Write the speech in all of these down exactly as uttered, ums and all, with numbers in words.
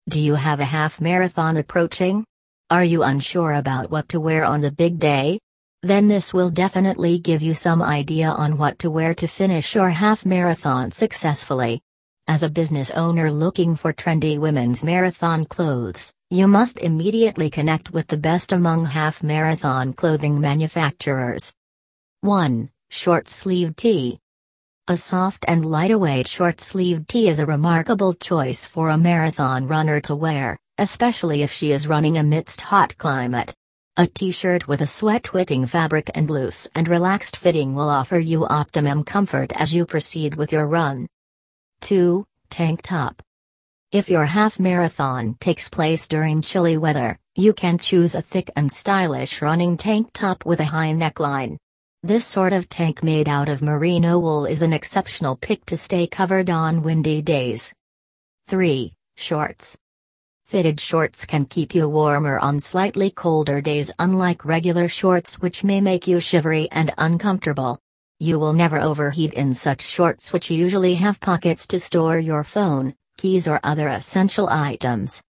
Do you have a half marathon approaching? Are you unsure about what to wear on the big day? Then this will definitely give you some idea on what to wear to finish your half marathon successfully. As a business owner looking for trendy women's marathon clothes, you must immediately connect with the best among half marathon clothing manufacturers. one. Short sleeve tee. A soft and lightweight short-sleeved tee is a remarkable choice for a marathon runner to wear, especially if she is running amidst hot climate. A t-shirt with a sweat-wicking fabric and loose and relaxed fitting will offer you optimum comfort as you proceed with your run. two. Tank top. If your half marathon takes place during chilly weather, you can choose a thick and stylish running tank top with a high neckline. This sort of tank made out of merino wool is an exceptional pick to stay covered on windy days. three. Shorts. Fitted shorts can keep you warmer on slightly colder days, unlike regular shorts which may make you shivery and uncomfortable. You will never overheat in such shorts, which usually have pockets to store your phone, keys or other essential items.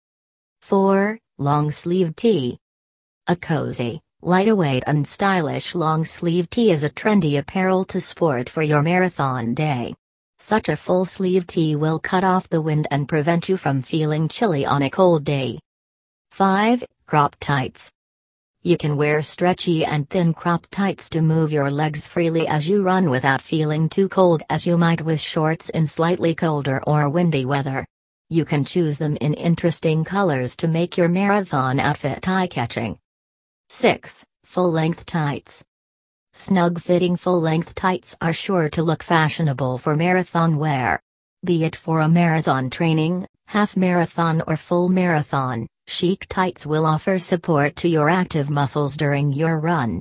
four. Long sleeve tee. A cozy, lightweight and stylish long sleeve tee is a trendy apparel to sport for your marathon day. Such a full sleeve tee will cut off the wind and prevent you from feeling chilly on a cold day. five. Crop tights. You can wear stretchy and thin crop tights to move your legs freely as you run without feeling too cold as you might with shorts in slightly colder or windy weather. You can choose them in interesting colors to make your marathon outfit eye-catching. six. Full-length tights. Snug-fitting full-length tights are sure to look fashionable for marathon wear. Be it for a marathon training, half marathon or full marathon, chic tights will offer support to your active muscles during your run.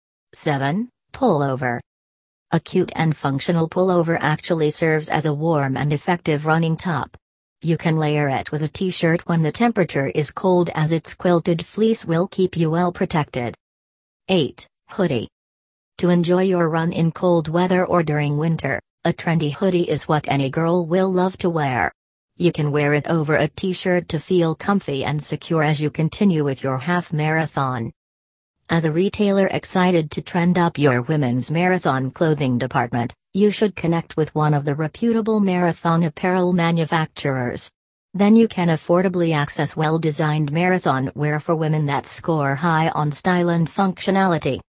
seven. Pullover. A cute and functional pullover actually serves as a warm and effective running top. You can layer it with a t-shirt when the temperature is cold, as its quilted fleece will keep you well protected. eight. Hoodie. To enjoy your run in cold weather or during winter, a trendy hoodie is what any girl will love to wear. You can wear it over a t-shirt to feel comfy and secure as you continue with your half marathon. As a retailer excited to trend up your women's marathon clothing department, you should connect with one of the reputable marathon apparel manufacturers. Then you can affordably access well-designed marathon wear for women that score high on style and functionality.